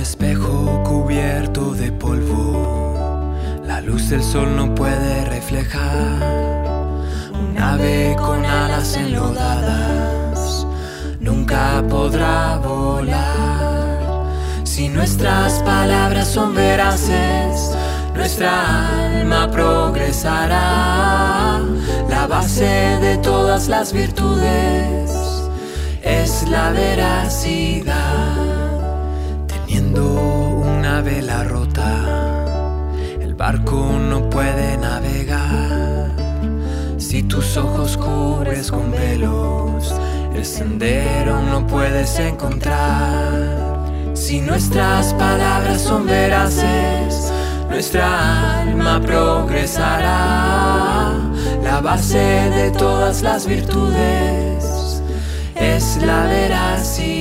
espejo cubierto de polvo, la luz del sol no puede reflejar. Un ave con alas enlodadas nunca podrá volar. Si nuestras palabras son veraces, nuestra alma progresará. La base de todas las virtudes es la veracidad. Teniendo una vela rota, el barco no puede navegar. Si tus ojos cubres con velos, el sendero no puedes encontrar. Si nuestras palabras son veraces, nuestra alma progresará. La base de todas las virtudes es la veracidad.